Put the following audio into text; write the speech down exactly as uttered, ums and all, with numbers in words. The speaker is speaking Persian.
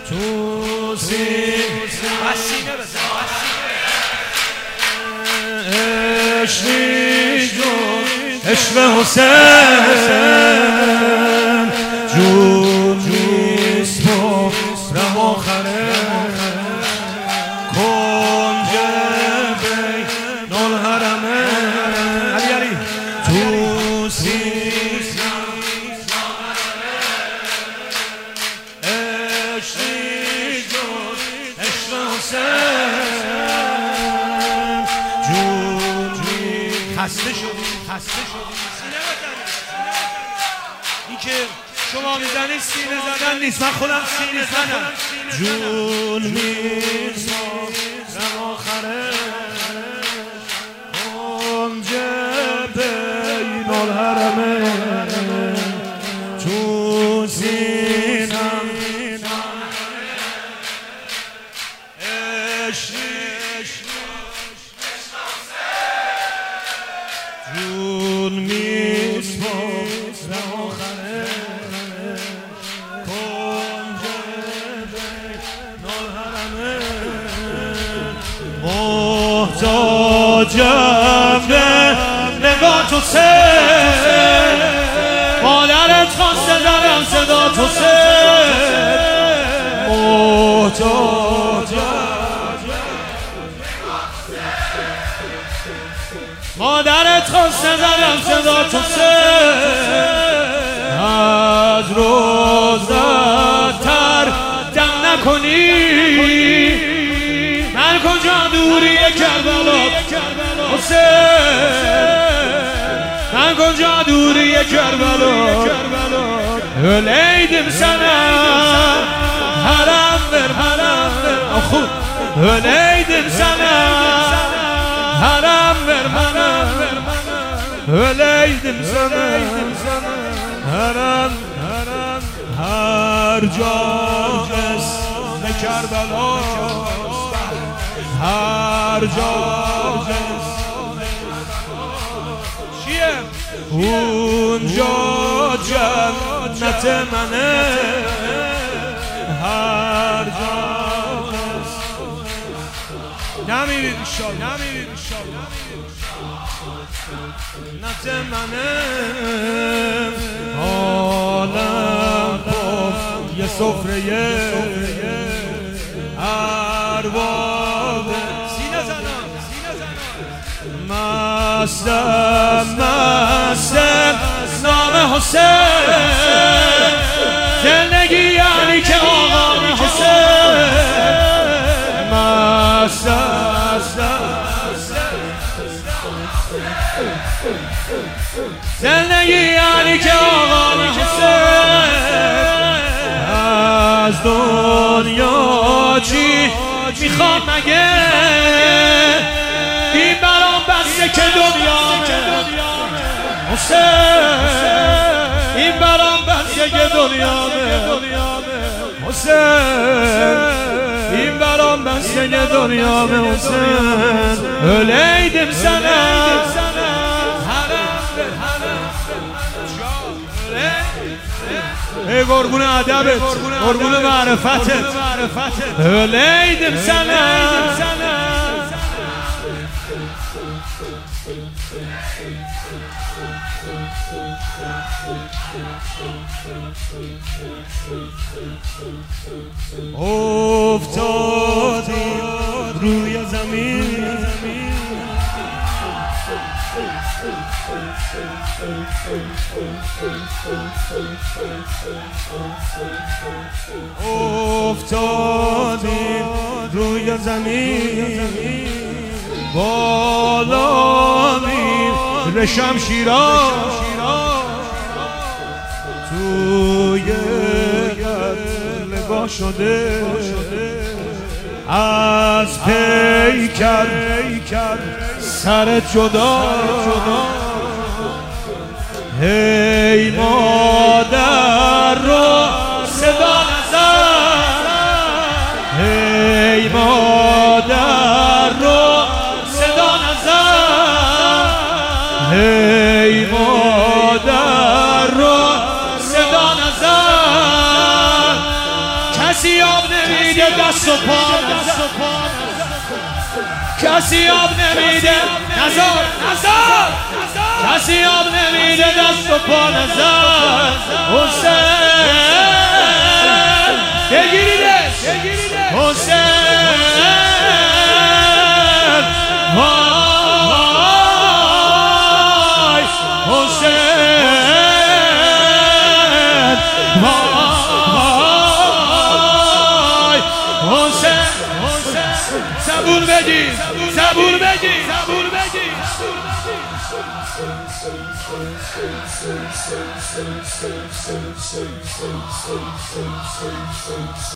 تو سینه بزن عشقی جون عشق حسین جون نیست و رم آخره کنج بین الحرمه علی علی تو سینه عشقی جون عشق حسین جون خسته شدی خسته شدی سینه بزنی این که شما میزنید سینه زدن نیست من خودم سینه زنم جون میز رم آخره کنج بین الحرمه تو سینم جون میز رم آخره کنج بین الحرمه محتاجم به نگاه تو سر مادرت خواسته دارم صدا تو سر محتاجم مادرت خواسته دارم صدا تو سر از روزتر دم نکنی من کجا دوری کربلا حسین من کجا دوری کربلا öyleydim sana haram ver haram ver خوب öyleydim sana haram ver haram ver öyleydim sana haram haram her جا اسم کربلا هر جا چیه اونجا جنت منه هر جا نمیرید شاد نمیرید شاد جنت منه عالم پر یه سفره ارباب سینه زنم مستم مستم نام حسین زندگی یعنی که آقا حسین مستم زندگی یعنی که آقا حسین از دنیا چی میخوام مگه این برام بسته که دنیامه حسین این برام بسته که دنیامه حسین این برام بسته که دنیامه حسین öyleydim sana ای قربون ادبت قربون معرفتت öyleydim sana افتادیم روی زمین افتادیم روی زمین بالا میره شمشیرا توی نگاه شده از پیکر سر جدا هی مادر رو صدا نزن هی مادر رو صدا نزن هی مادر رو صدا نزن کسی آب نمیده دست و پا کسی آب نمیده نزار نزار کسی آب نمیده دست و پا نزار حسین بگیریدش حسین وای حسین وای حسین زبون بگی زبون بگی زبون بگی